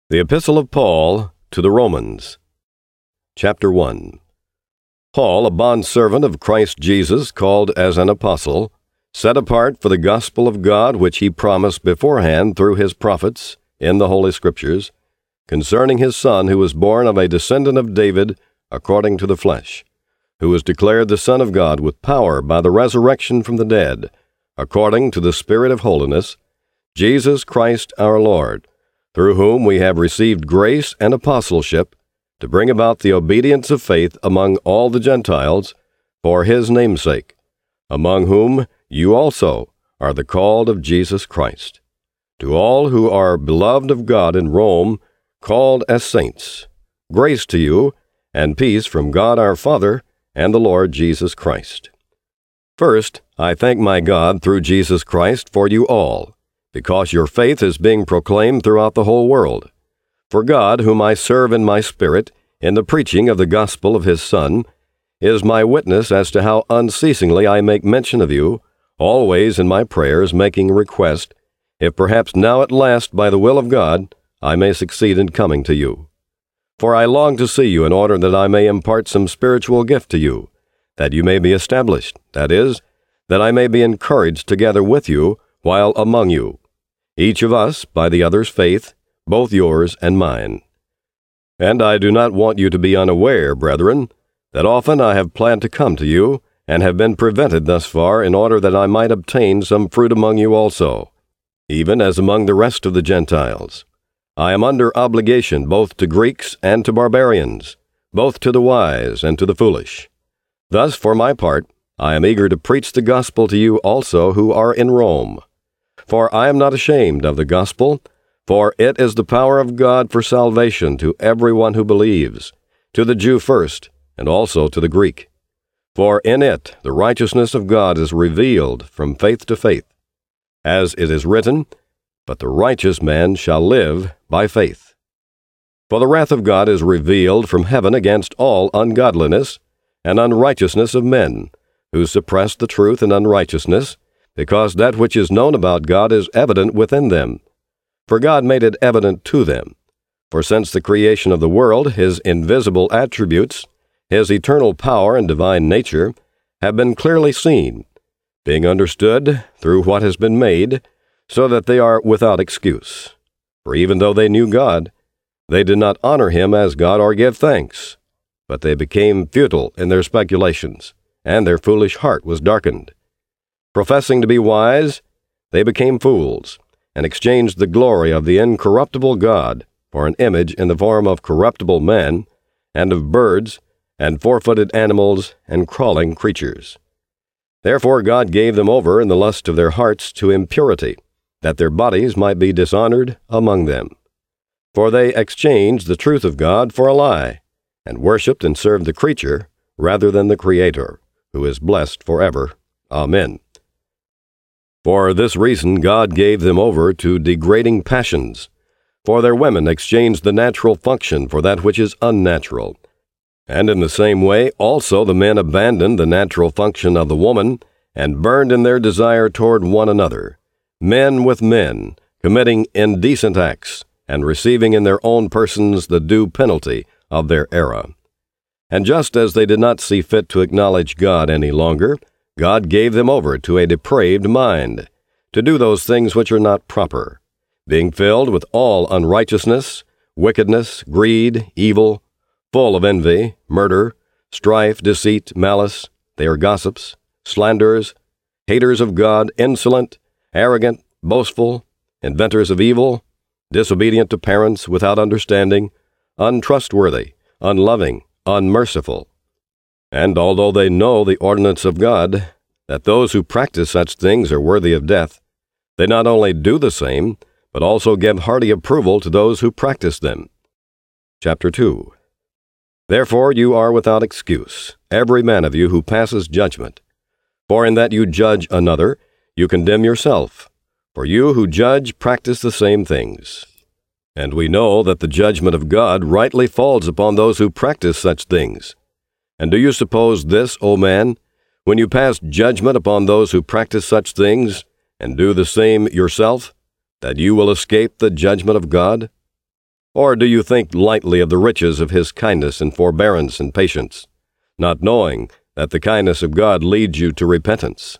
The Epistle of Paul to the Romans, Chapter 1. Paul, a bondservant of Christ Jesus, called as an apostle, set apart for the gospel of God which he promised beforehand through his prophets in the Holy Scriptures, concerning his Son, who was born of a descendant of David according to the flesh, who was declared the Son of God with power by the resurrection from the dead, according to the Spirit of holiness, Jesus Christ our Lord, through whom we have received grace and apostleship to bring about the obedience of faith among all the Gentiles for his name's sake, among whom you also are the called of Jesus Christ. To all who are beloved of God in Rome, called as saints, grace to you and peace from God our Father and the Lord Jesus Christ. First, I thank my God through Jesus Christ for you all, because your faith is being proclaimed throughout the whole world. For God, whom I serve in my spirit, in the preaching of the gospel of his Son, is my witness as to how unceasingly I make mention of you, always in my prayers making request, if perhaps now at last by the will of God I may succeed in coming to you. For I long to see you in order that I may impart some spiritual gift to you, that you may be established, that is, that I may be encouraged together with you while among you, each of us by the other's faith, both yours and mine. And I do not want you to be unaware, brethren, that often I have planned to come to you, and have been prevented thus far in order that I might obtain some fruit among you also, even as among the rest of the Gentiles. I am under obligation both to Greeks and to barbarians, both to the wise and to the foolish. Thus, for my part, I am eager to preach the gospel to you also who are in Rome. For I am not ashamed of the gospel, for it is the power of God for salvation to everyone who believes, to the Jew first, and also to the Greek. For in it the righteousness of God is revealed from faith to faith, as it is written, "But the righteous man shall live by faith." For the wrath of God is revealed from heaven against all ungodliness and unrighteousness of men, who suppress the truth in unrighteousness, because that which is known about God is evident within them. For God made it evident to them. For since the creation of the world, his invisible attributes, his eternal power and divine nature, have been clearly seen, being understood through what has been made, so that they are without excuse. For even though they knew God, they did not honor him as God or give thanks, but they became futile in their speculations, and their foolish heart was darkened. Professing to be wise, they became fools, and exchanged the glory of the incorruptible God for an image in the form of corruptible men, and of birds, and four-footed animals, and crawling creatures. Therefore God gave them over in the lust of their hearts to impurity, that their bodies might be dishonored among them. For they exchanged the truth of God for a lie, and worshipped and served the creature rather than the Creator, who is blessed forever. Amen. For this reason God gave them over to degrading passions, for their women exchanged the natural function for that which is unnatural. And in the same way also the men abandoned the natural function of the woman, and burned in their desire toward one another, men with men, committing indecent acts, and receiving in their own persons the due penalty of their error. And just as they did not see fit to acknowledge God any longer, God gave them over to a depraved mind, to do those things which are not proper, being filled with all unrighteousness, wickedness, greed, evil, full of envy, murder, strife, deceit, malice. They are gossips, slanderers, haters of God, insolent, arrogant, boastful, inventors of evil, disobedient to parents, without understanding, untrustworthy, unloving, unmerciful. And although they know the ordinance of God, that those who practice such things are worthy of death, they not only do the same, but also give hearty approval to those who practice them. Chapter 2. Therefore you are without excuse, every man of you who passes judgment. For in that you judge another, you condemn yourself. For you who judge practice the same things. And we know that the judgment of God rightly falls upon those who practice such things. And do you suppose this, O man, when you pass judgment upon those who practice such things, and do the same yourself, that you will escape the judgment of God? Or do you think lightly of the riches of his kindness and forbearance and patience, not knowing that the kindness of God leads you to repentance?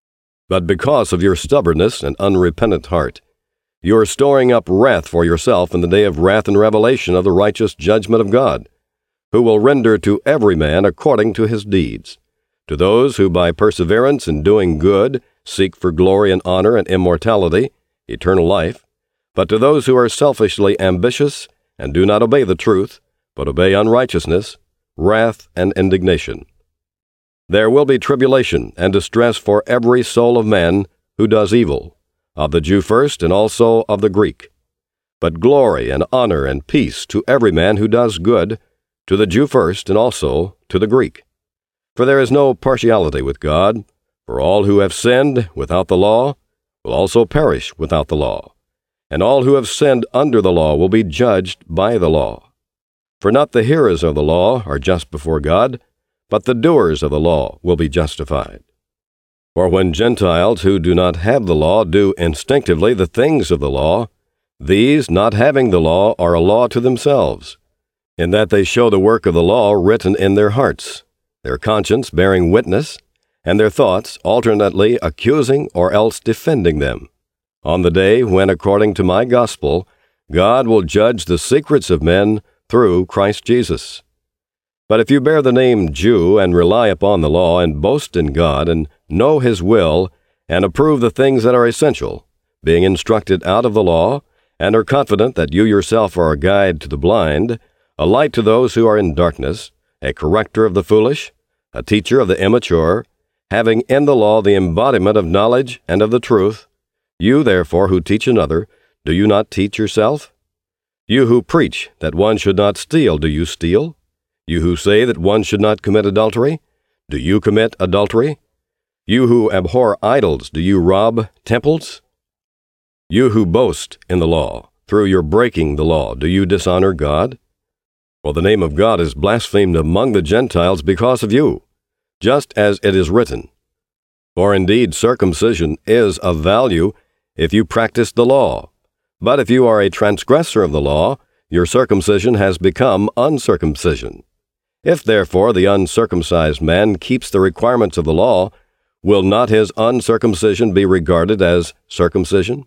But because of your stubbornness and unrepentant heart, you are storing up wrath for yourself in the day of wrath and revelation of the righteous judgment of God, who will render to every man according to his deeds. To those who by perseverance in doing good seek for glory and honor and immortality, eternal life, but to those who are selfishly ambitious and do not obey the truth, but obey unrighteousness, wrath and indignation. There will be tribulation and distress for every soul of man who does evil, of the Jew first and also of the Greek. But glory and honor and peace to every man who does good, to the Jew first and also to the Greek. For there is no partiality with God, for all who have sinned without the law will also perish without the law, and all who have sinned under the law will be judged by the law. For not the hearers of the law are just before God, but the doers of the law will be justified. For when Gentiles who do not have the law do instinctively the things of the law, these, not having the law, are a law to themselves, in that they show the work of the law written in their hearts, their conscience bearing witness, and their thoughts alternately accusing or else defending them, on the day when, according to my gospel, God will judge the secrets of men through Christ Jesus. But if you bear the name Jew and rely upon the law and boast in God and know His will and approve the things that are essential, being instructed out of the law, and are confident that you yourself are a guide to the blind, a light to those who are in darkness, a corrector of the foolish, a teacher of the immature, having in the law the embodiment of knowledge and of the truth, you therefore who teach another, do you not teach yourself? You who preach that one should not steal, do you steal? You who say that one should not commit adultery, do you commit adultery? You who abhor idols, do you rob temples? You who boast in the law, through your breaking the law, do you dishonor God? For the name of God is blasphemed among the Gentiles because of you, just as it is written. For indeed circumcision is of value if you practice the law, but if you are a transgressor of the law, your circumcision has become uncircumcision. If therefore the uncircumcised man keeps the requirements of the law, will not his uncircumcision be regarded as circumcision?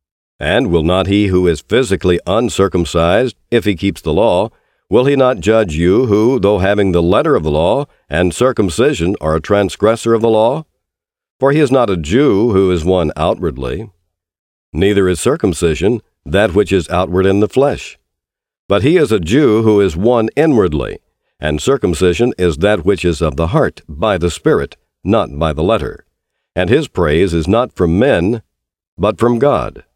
And will not he who is physically uncircumcised, if he keeps the law, will he not judge you who, though having the letter of the law and circumcision, are a transgressor of the law? For he is not a Jew who is one outwardly. Neither is circumcision that which is outward in the flesh. But he is a Jew who is one inwardly, and circumcision is that which is of the heart, by the Spirit, not by the letter. And his praise is not from men, but from God.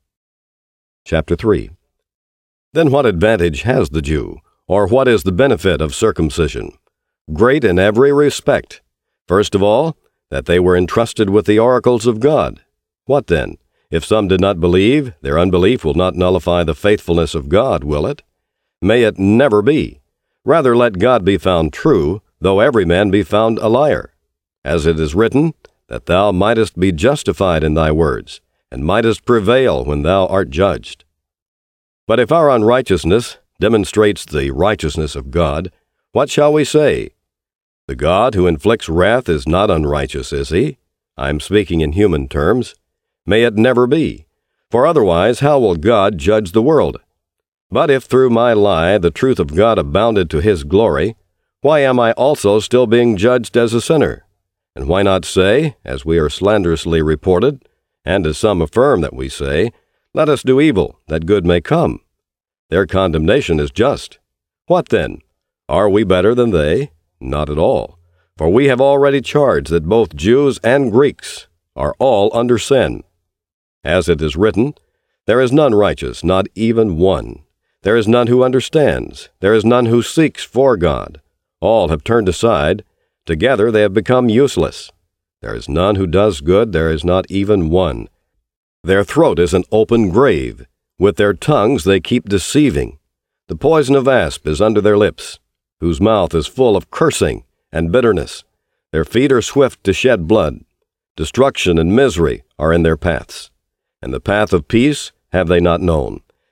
Chapter 3. Then what advantage has the Jew, or what is the benefit of circumcision? Great in every respect. First of all, that they were entrusted with the oracles of God. What then? If some did not believe, their unbelief will not nullify the faithfulness of God, will it? May it never be. Rather let God be found true, though every man be found a liar. As it is written, that thou mightest be justified in thy words, and mightest prevail when thou art judged. But if our unrighteousness demonstrates the righteousness of God, what shall we say? The God who inflicts wrath is not unrighteous, is he? I am speaking in human terms. May it never be. For otherwise how will God judge the world? But if through my lie the truth of God abounded to his glory, why am I also still being judged as a sinner? And why not say, as we are slanderously reported, and as some affirm that we say, let us do evil, that good may come? Their condemnation is just. What then? Are we better than they? Not at all. For we have already charged that both Jews and Greeks are all under sin. As it is written, there is none righteous, not even one. There is none who understands. There is none who seeks for God. All have turned aside. Together they have become useless. There is none who does good. There is not even one. Their throat is an open grave. With their tongues they keep deceiving. The poison of asp is under their lips, whose mouth is full of cursing and bitterness. Their feet are swift to shed blood. Destruction and misery are in their paths. And the path of peace have they not known.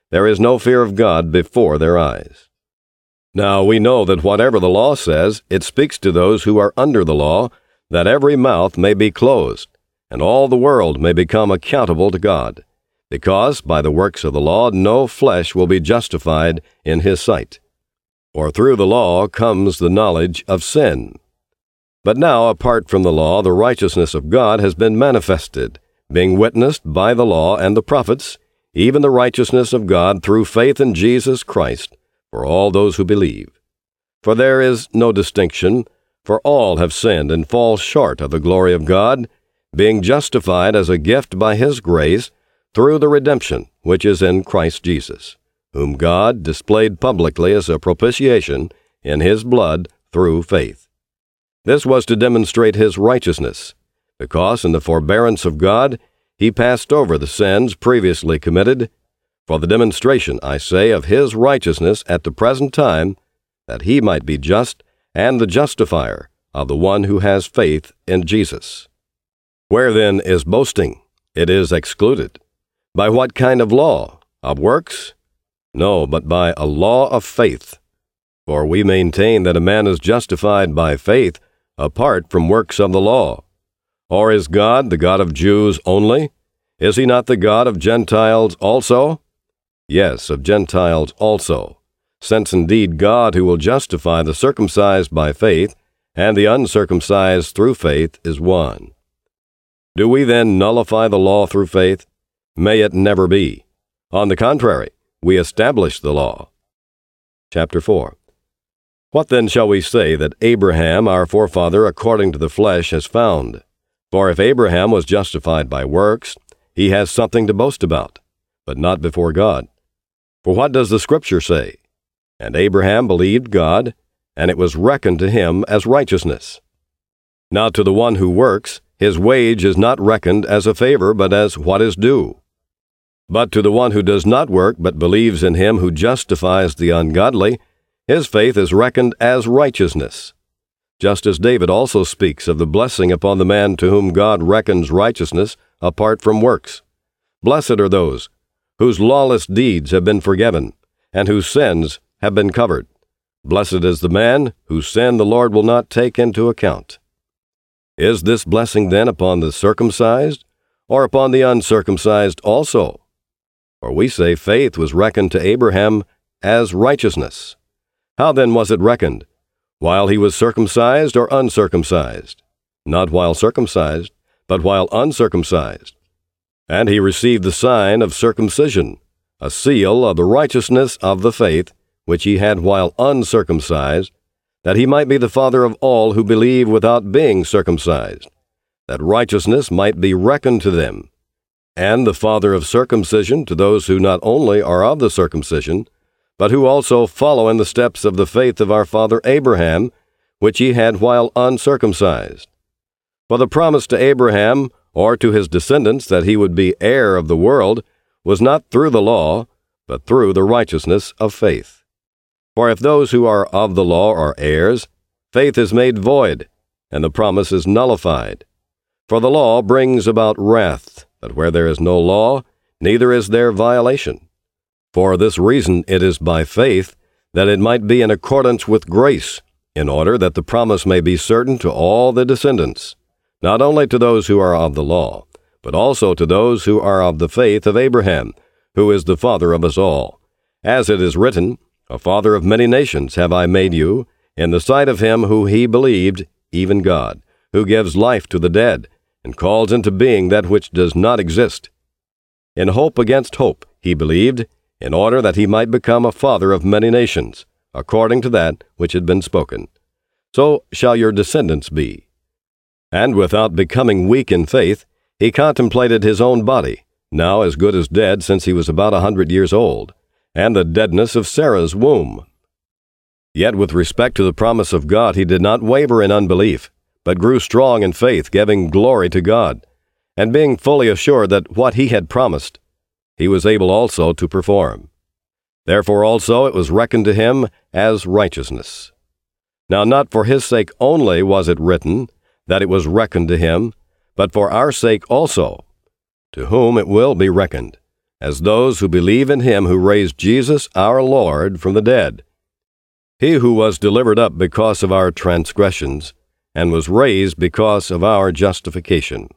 There is no fear of God before their eyes. Now we know that whatever the law says, it speaks to those who are under the law, that every mouth may be closed, and all the world may become accountable to God, because by the works of the law no flesh will be justified in his sight. For through the law comes the knowledge of sin. But now, apart from the law, the righteousness of God has been manifested, being witnessed by the law and the prophets, even the righteousness of God through faith in Jesus Christ, for all those who believe. For there is no distinction, for all have sinned and fall short of the glory of God, being justified as a gift by his grace through the redemption which is in Christ Jesus, whom God displayed publicly as a propitiation in his blood through faith. This was to demonstrate his righteousness, because in the forbearance of God he passed over the sins previously committed, for the demonstration, I say, of his righteousness at the present time, that he might be just and the justifier of the one who has faith in Jesus. Where then is boasting? It is excluded. By what kind of law? Of works? No, but by a law of faith. For we maintain that a man is justified by faith apart from works of the law. Or is God the God of Jews only? Is he not the God of Gentiles also? Yes, of Gentiles also, since indeed God who will justify the circumcised by faith and the uncircumcised through faith is one. Do we then nullify the law through faith? May it never be. On the contrary, we establish the law. Chapter 4. What then shall we say that Abraham, our forefather, according to the flesh, has found? For if Abraham was justified by works, he has something to boast about, but not before God. For what does the Scripture say? And Abraham believed God, and it was reckoned to him as righteousness. Now to the one who works, his wage is not reckoned as a favor, but as what is due. But to the one who does not work, but believes in him who justifies the ungodly, his faith is reckoned as righteousness. Just as David also speaks of the blessing upon the man to whom God reckons righteousness apart from works. Blessed are those whose lawless deeds have been forgiven, and whose sins have been covered. Blessed is the man whose sin the Lord will not take into account. Is this blessing then upon the circumcised, or upon the uncircumcised also? For we say faith was reckoned to Abraham as righteousness. How then was it reckoned? While he was circumcised or uncircumcised? Not while circumcised, but while uncircumcised. And he received the sign of circumcision, a seal of the righteousness of the faith, which he had while uncircumcised, that he might be the father of all who believe without being circumcised, that righteousness might be reckoned to them, and the father of circumcision to those who not only are of the circumcision, but who also follow in the steps of the faith of our father Abraham, which he had while uncircumcised. For the promise to Abraham, or to his descendants that he would be heir of the world, was not through the law, but through the righteousness of faith. For if those who are of the law are heirs, faith is made void, and the promise is nullified. For the law brings about wrath, but where there is no law, neither is there violation. For this reason it is by faith, that it might be in accordance with grace, in order that the promise may be certain to all the descendants, not only to those who are of the law, but also to those who are of the faith of Abraham, who is the father of us all. As it is written, A father of many nations have I made you, in the sight of him who he believed, even God, who gives life to the dead, and calls into being that which does not exist. In hope against hope he believed, in order that he might become a father of many nations, according to that which had been spoken. So shall your descendants be. And without becoming weak in faith, he contemplated his own body, now as good as dead since he was about 100 years old, and the deadness of Sarah's womb. Yet with respect to the promise of God he did not waver in unbelief, but grew strong in faith, giving glory to God, and being fully assured that what he had promised, he was able also to perform. Therefore also it was reckoned to him as righteousness. Now not for his sake only was it written, that it was reckoned to him, but for our sake also, to whom it will be reckoned. as those who believe in him who raised Jesus our Lord from the dead. He who was delivered up because of our transgressions, and was raised because of our justification.